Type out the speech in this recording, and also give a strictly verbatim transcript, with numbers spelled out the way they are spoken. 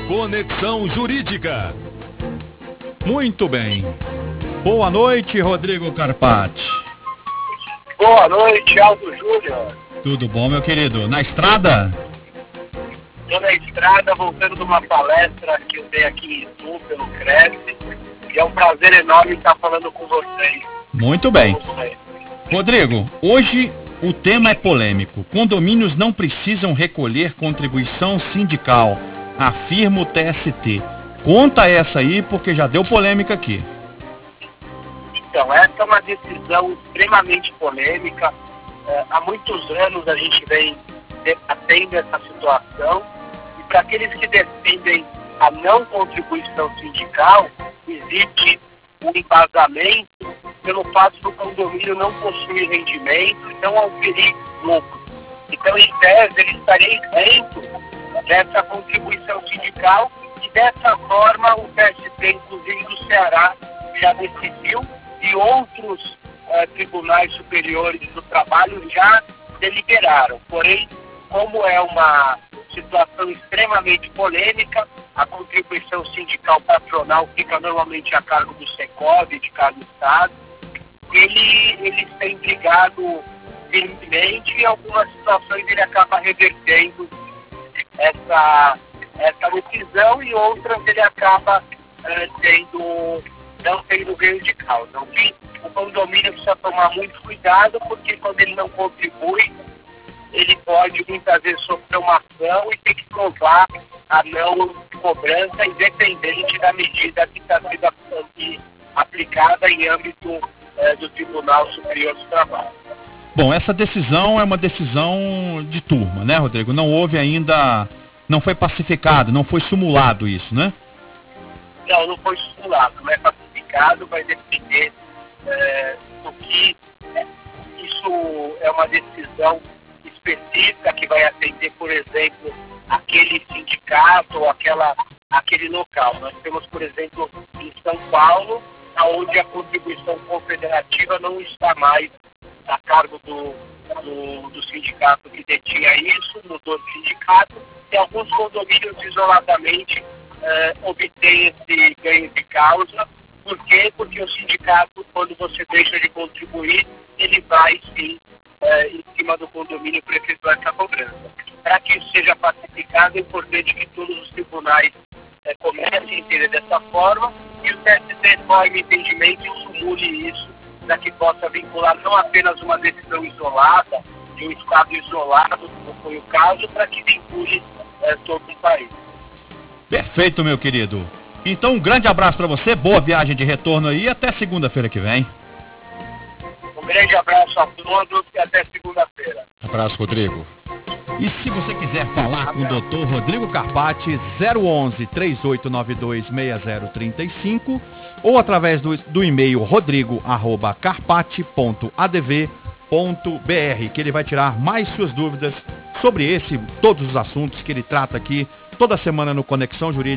Conexão Jurídica. Muito bem. Boa noite, Rodrigo Carpati. Boa noite, Aldo Júnior. Tudo bom, meu querido? Na estrada? Estou na estrada, voltando de uma palestra que eu dei aqui em Itu, pelo Cresce, e é um prazer enorme estar falando com vocês. Muito bem. Rodrigo, hoje o tema é polêmico. Condomínios não precisam recolher contribuição sindical, afirma o T S T. Conta essa aí, porque já deu polêmica aqui. Então, essa é uma decisão extremamente polêmica. É, há muitos anos a gente vem debatendo essa situação, e para aqueles que defendem a não contribuição sindical, existe um embasamento pelo fato do condomínio não possuir rendimento e não auferir lucro. Então, em tese, ele estaria isento dessa contribuição sindical, e dessa forma o T S T, inclusive do Ceará, já decidiu, e outros uh, tribunais superiores do trabalho já deliberaram. Porém, como é uma situação extremamente polêmica, a contribuição sindical patronal fica normalmente a cargo do Secov, de cada estado, ele, eles têm brigado firmemente, e em algumas situações ele acaba revertendo essa, essa decisão, e outras ele acaba uh, tendo, não tendo ganho de causa. Então, o condomínio precisa tomar muito cuidado, porque quando ele não contribui, ele pode muitas vezes sofrer uma ação e ter que provar a não cobrança, independente da medida que está sendo aplicada em âmbito eh, do Tribunal Superior do Trabalho. Bom, essa decisão é uma decisão de turma, né, Rodrigo? Não houve ainda, não foi pacificado, não foi simulado isso, né? Não, não foi simulado, não é pacificado, vai depender eh, do que eh, isso é uma decisão específica que vai atender, por exemplo, aquele sindicato ou aquela, aquele local. Nós temos, por exemplo, em São Paulo, onde a contribuição confederativa não está mais a cargo do, do, do sindicato que detinha isso, mudou de sindicato, e alguns condomínios isoladamente eh, obtêm esse ganho de causa. Por quê? Porque o sindicato, quando você deixa de contribuir, ele vai sim eh, em cima do condomínio para efetuar essa cobrança. Para que isso seja pacificado, é importante que todos os tribunais eh, comecem a entender dessa forma, e o T S T forme entendimento e simule isso, para que possa vincular não apenas uma decisão isolada, de um estado isolado, como foi o caso, para que vincule eh, todo o país. Perfeito, meu querido. Então, um grande abraço para você, boa viagem de retorno aí, até segunda-feira que vem. Um grande abraço a todos e até segunda-feira. Abraço, Rodrigo. E se você quiser falar com o doutor Rodrigo Carpati, zero onze, três oito nove dois, seis zero três cinco, ou através do, do e-mail rodrigo arroba carpati ponto a d v ponto b r, que ele vai tirar mais suas dúvidas sobre esse, todos os assuntos que ele trata aqui toda semana no Conexão Jurídica.